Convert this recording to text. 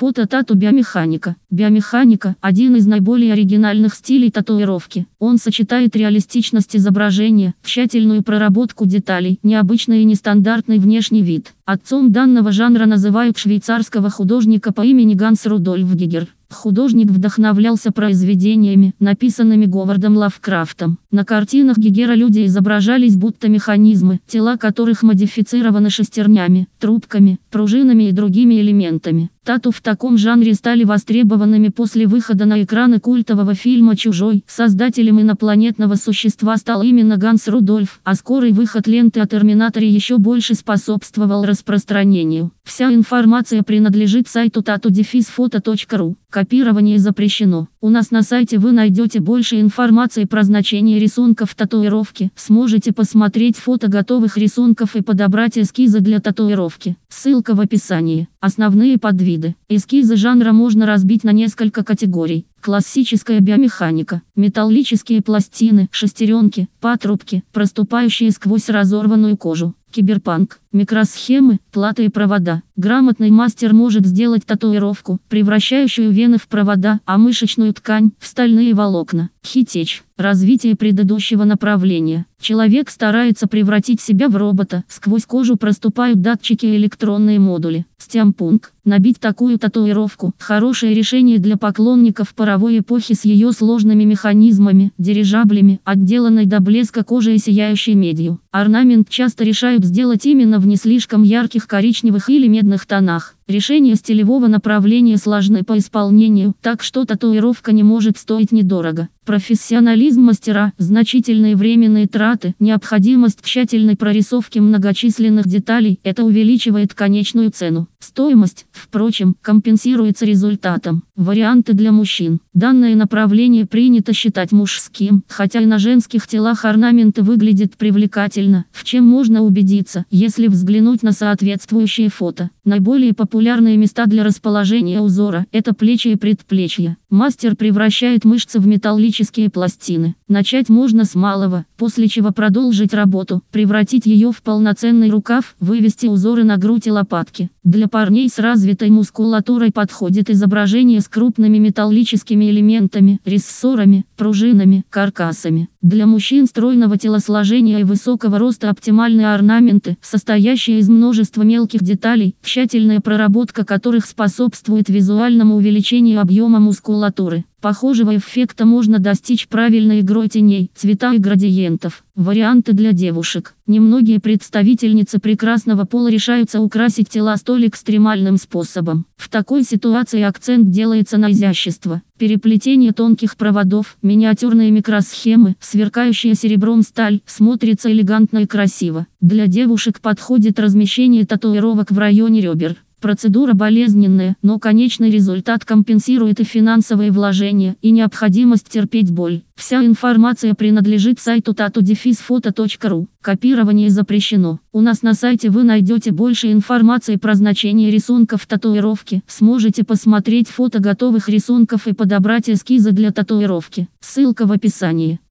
Фото тату биомеханика. Биомеханика – один из наиболее оригинальных стилей татуировки. Он сочетает реалистичность изображения, тщательную проработку деталей, необычный и нестандартный внешний вид. Отцом данного жанра называют швейцарского художника по имени Ганс Рудольф Гигер. Художник вдохновлялся произведениями, написанными Говардом Лавкрафтом. На картинах Гигера люди изображались будто механизмы, тела которых модифицированы шестернями, трубками, пружинами и другими элементами. Тату в таком жанре стали востребованными после выхода на экраны культового фильма «Чужой». Создателем инопланетного существа стал именно Ганс Рудольф, а скорый выход ленты о Терминаторе еще больше способствовал распространению. Вся информация принадлежит сайту tatu-foto.ru. Копирование запрещено. У нас на сайте вы найдете больше информации про значение рисунков татуировки. Сможете посмотреть фото готовых рисунков и подобрать эскизы для татуировки. Ссылка в описании. Основные подвиды. Эскизы жанра можно разбить на несколько категорий. Классическая биомеханика, металлические пластины, шестеренки, патрубки, проступающие сквозь разорванную кожу. Киберпанк, микросхемы, платы и провода. Грамотный мастер может сделать татуировку, превращающую вены в провода, а мышечную ткань в стальные волокна. Хитеч, развитие предыдущего направления. Человек старается превратить себя в робота, сквозь кожу проступают датчики и электронные модули. Стямпунк, набить такую татуировку – хорошее решение для поклонников паровой эпохи с ее сложными механизмами, дирижаблями, отделанной до блеска кожей и сияющей медью. Орнамент часто решают сделать именно в не слишком ярких коричневых или медных тонах. Решения стилевого направления сложны по исполнению, так что татуировка не может стоить недорого. Профессионализм мастера, значительные временные траты, необходимость тщательной прорисовки многочисленных деталей – это увеличивает конечную цену. Стоимость, впрочем, компенсируется результатом. Варианты для мужчин. Данное направление принято считать мужским, хотя и на женских телах орнаменты выглядят привлекательно, в чем можно убедиться, если взглянуть на соответствующие фото. Наиболее популярные места для расположения узора – это плечи и предплечья. Мастер превращает мышцы в металлические пластины. Начать можно с малого, после чего продолжить работу, превратить ее в полноценный рукав, вывести узоры на грудь и лопатки. Для парней с развитой мускулатурой подходит изображение с крупными металлическими элементами, рессорами, пружинами, каркасами. Для мужчин стройного телосложения и высокого роста оптимальные орнаменты, состоящие из множества мелких деталей, тщательная проработка которых способствует визуальному увеличению объема мускулатуры. Похожего эффекта можно достичь правильной игрой теней, цвета и градиентов. Варианты для девушек. Немногие представительницы прекрасного пола решаются украсить тела столь экстремальным способом. В такой ситуации акцент делается на изящество. Переплетение тонких проводов, миниатюрные микросхемы, сверкающая серебром сталь, смотрится элегантно и красиво. Для девушек подходит размещение татуировок в районе ребер. Процедура болезненная, но конечный результат компенсирует и финансовые вложения, и необходимость терпеть боль. Вся информация принадлежит сайту tatu-foto.ru. Копирование запрещено. У нас на сайте вы найдете больше информации про значение рисунков татуировки. Сможете посмотреть фото готовых рисунков и подобрать эскизы для татуировки. Ссылка в описании.